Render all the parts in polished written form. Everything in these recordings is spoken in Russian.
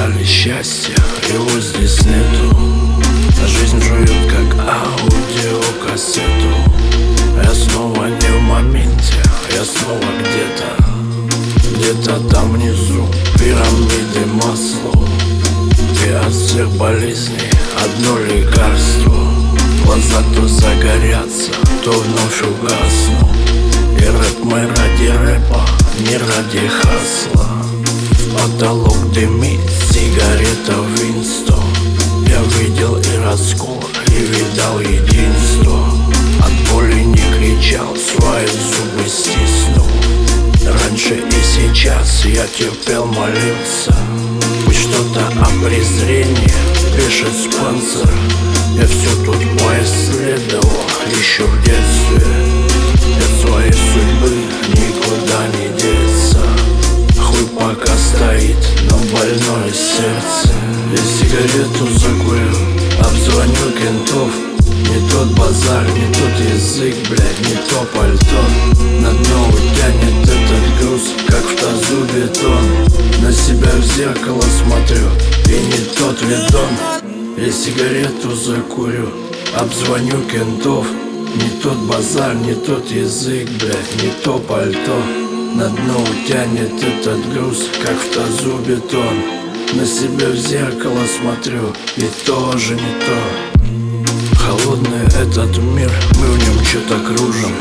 сказали счастье, его здесь нету. Жизнь жует как аудиокассету. Я снова не в моменте, я снова где-то там внизу пирамиды Маслоу. И от всех болезней одно лекарство. Глаза то загорятся, то вновь угаснут. И рэп мы ради рэпа, не ради хасла. В потолок дымит сигарета Винстон. Я видел и раскол, и видал единство. От боли не кричал, свои зубы стиснул. Раньше и сейчас я терпел, молился. Пусть что-то о презрении пишет Спенсер. Я все тут поисследовал еще в детстве. От своей судьбы никуда не деться. Хуй пока стоит, но больное сердце. Я сигарету закурю, обзвоню кентов. Не тот базар, не тот язык, блядь, не то пальто. На дно утянет этот груз, как в тазу бетон. На себя в зеркало смотрю, и не тот видон. Я сигарету закурю, обзвоню кентов. Не тот базар, не тот язык, блядь, не то пальто. На дно утянет этот груз, как в тазу бетон. На себя в зеркало смотрю, и тоже не то. Холодный этот мир, мы в нем что-то кружим.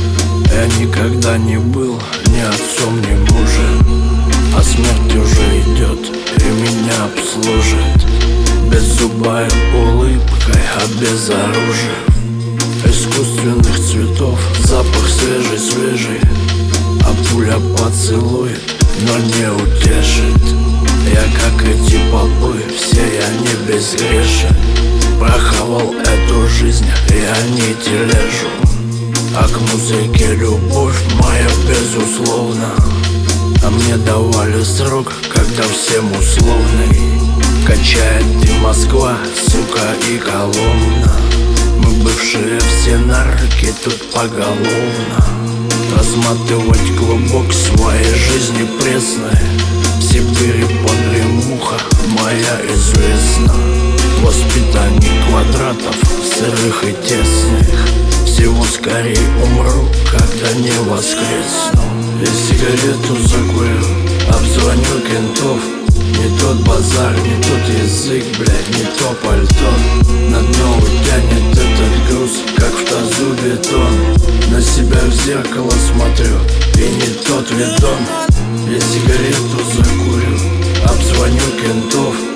Я никогда не был ни отцом, ни мужем. А смерть уже идет и меня обслужит. Беззубая улыбкой, обезоружив. Искусственных цветов, запах свежий-свежий. А пуля поцелует, но не утешит. Я как эти попы, все я не безгрешен. Прохавал эту жизнь, я не тележу. А к музыке любовь моя безусловна. А мне давали срок, когда всем условный. Качает и Москва, сука, и Коломна. Мы бывшие все нарки тут поголовно. Разматывать клубок своей жизни пресной. В Сибири погремуха моя известна. Воспитание квадратов, сырых и тесных. Всего скорее умру, когда не воскресну. Я сигарету закурю, обзвоню кентов. Не тот базар, не тот язык, блядь, не то пальто. На дно утянет этот груз, как в тазу бетон. На себя в зеркало смотрю, и не тот видон. Я сигарету закурю, обзвоню кентов.